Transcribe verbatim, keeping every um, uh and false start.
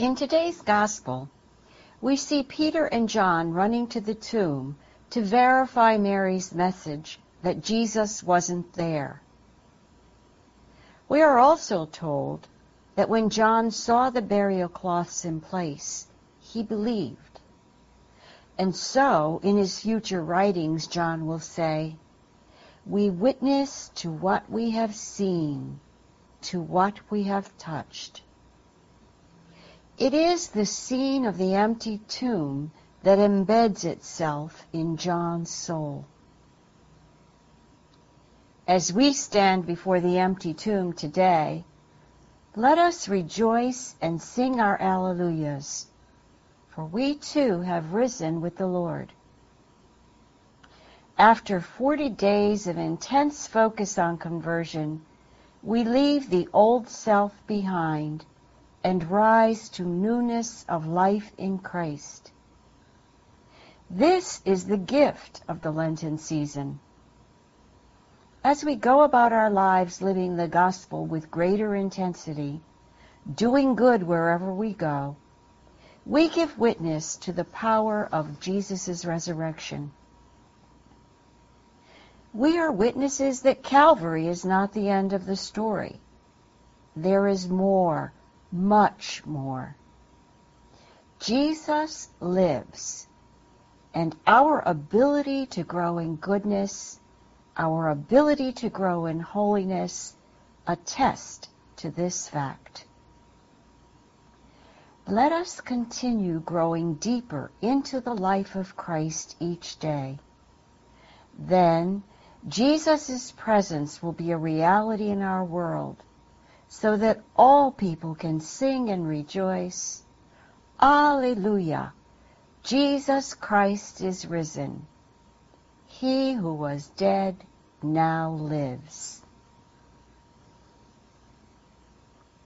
In today's Gospel, we see Peter and John running to the tomb to verify Mary's message that Jesus wasn't there. We are also told that when John saw the burial cloths in place, he believed. And so, in his future writings, John will say, "We witness to what we have seen, to what we have touched." It is the scene of the empty tomb that embeds itself in John's soul. As we stand before the empty tomb today, let us rejoice and sing our Alleluias, for we too have risen with the Lord. After forty days of intense focus on conversion, we leave the old self behind and rise to newness of life in Christ. This is the gift of the Lenten season. As we go about our lives living the gospel with greater intensity, doing good wherever we go, we give witness to the power of Jesus' resurrection. We are witnesses that Calvary is not the end of the story. There is more, much more. Jesus lives, and our ability to grow in goodness, our ability to grow in holiness, attest to this fact. Let us continue growing deeper into the life of Christ each day. Then, Jesus' presence will be a reality in our world, so that all people can sing and rejoice, Alleluia! Jesus Christ is risen. He who was dead now lives.